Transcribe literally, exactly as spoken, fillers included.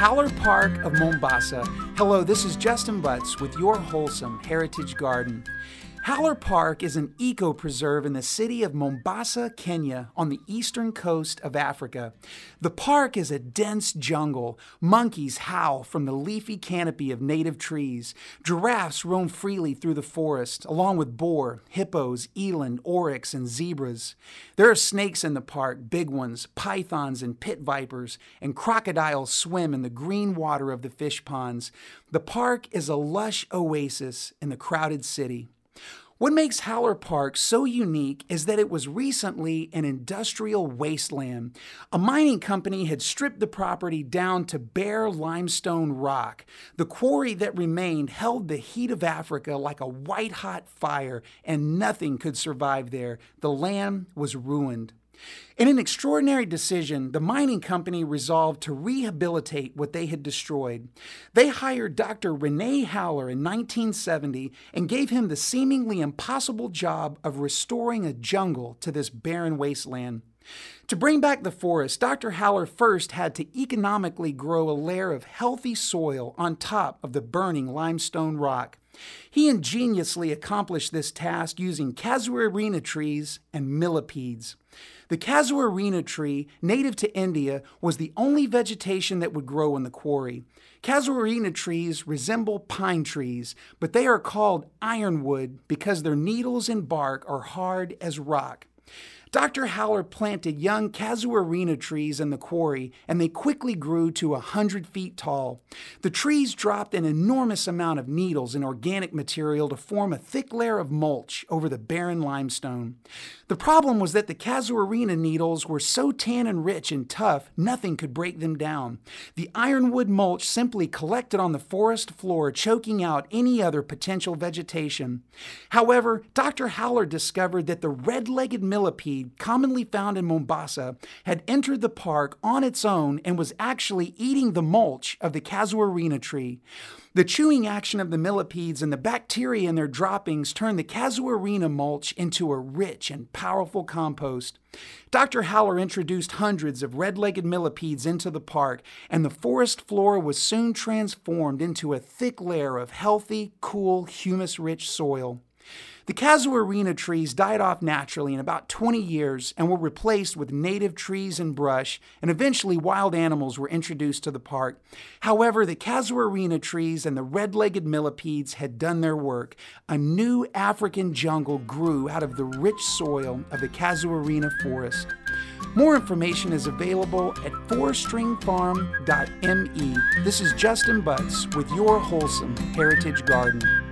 Haller Park of Mombasa. Hello, this is Justin Butts with your Wholesome Heritage Garden. Haller Park is an eco-preserve in the city of Mombasa, Kenya, on the eastern coast of Africa. The park is a dense jungle. Monkeys howl from the leafy canopy of native trees. Giraffes roam freely through the forest, along with boar, hippos, eland, oryx, and zebras. There are snakes in the park, big ones, pythons and pit vipers, and crocodiles swim in the green water of the fish ponds. The park is a lush oasis in the crowded city. What makes Haller Park so unique is that it was recently an industrial wasteland. A mining company had stripped the property down to bare limestone rock. The quarry that remained held the heat of Africa like a white-hot fire, and nothing could survive there. The land was ruined. In an extraordinary decision, the mining company resolved to rehabilitate what they had destroyed. They hired Doctor Rene Haller in nineteen seventy and gave him the seemingly impossible job of restoring a jungle to this barren wasteland. To bring back the forest, Doctor Haller first had to economically grow a layer of healthy soil on top of the burning limestone rock. He ingeniously accomplished this task using casuarina trees and millipedes. The casuarina tree, native to India, was the only vegetation that would grow in the quarry. Casuarina trees resemble pine trees, but they are called ironwood because their needles and bark are hard as rock. Doctor Haller planted young casuarina trees in the quarry, and they quickly grew to a hundred feet tall. The trees dropped an enormous amount of needles and organic material to form a thick layer of mulch over the barren limestone. The problem was that the casuarina needles were so tannin rich and tough, nothing could break them down. The ironwood mulch simply collected on the forest floor, choking out any other potential vegetation. However, Doctor Haller discovered that the red-legged millipede, commonly found in Mombasa, had entered the park on its own and was actually eating the mulch of the casuarina tree. The chewing action of the millipedes and the bacteria in their droppings turned the casuarina mulch into a rich and powerful compost. Doctor Haller introduced hundreds of red-legged millipedes into the park, and the forest floor was soon transformed into a thick layer of healthy, cool, humus-rich soil. The casuarina trees died off naturally in about twenty years and were replaced with native trees and brush, and eventually wild animals were introduced to the park. However, the casuarina trees and the red-legged millipedes had done their work. A new African jungle grew out of the rich soil of the casuarina forest. More information is available at four string farm dot m e. This is Justin Butts with your Wholesome Heritage Garden.